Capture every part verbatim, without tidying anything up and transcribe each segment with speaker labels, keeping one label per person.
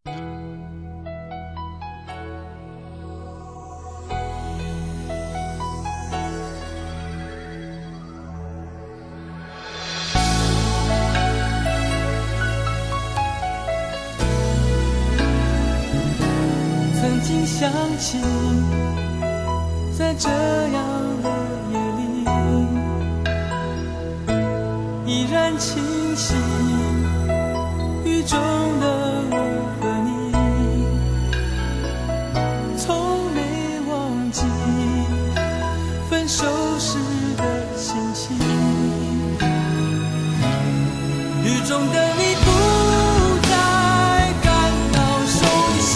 Speaker 1: 曾经想起，在这样的夜里，依然清晰，雨中的我和你，从没忘记分手时的心情。雨中的你不再感到熟悉，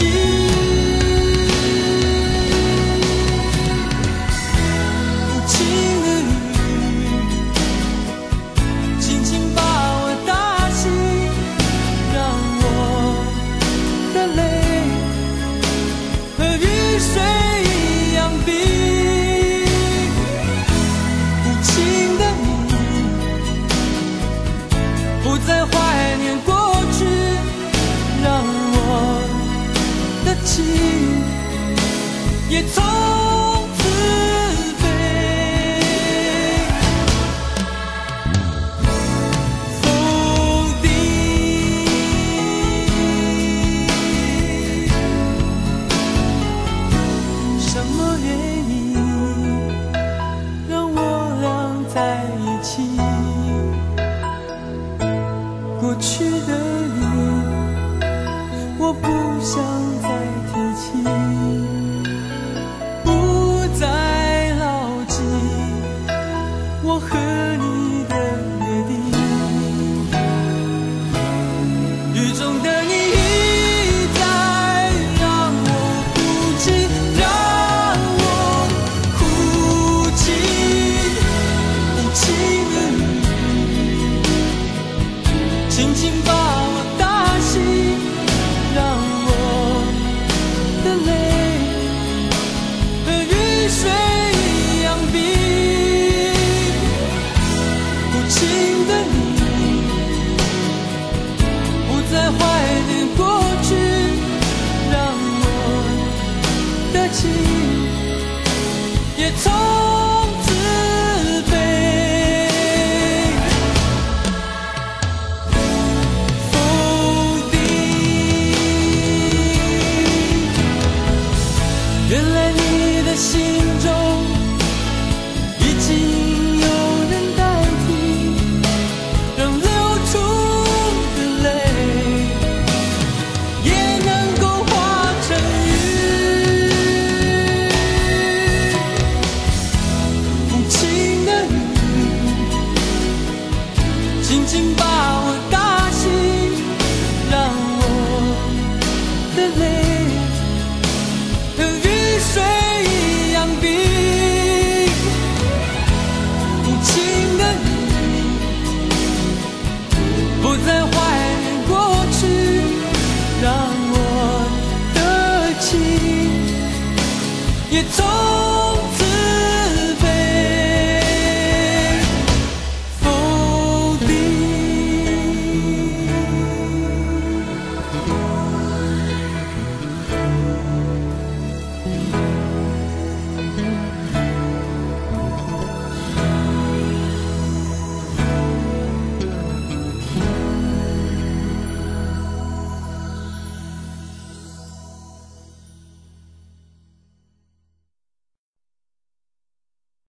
Speaker 1: 也从此飞。否定什么原因让我俩在一起？过去的你，我不想再提起。我和你的约定，雨中的你一再让我哭泣，让我哭泣，无情的雨，轻轻把我打醒，让我的泪和雨水一样冰。情的你，不再怀念过去，让我的情也从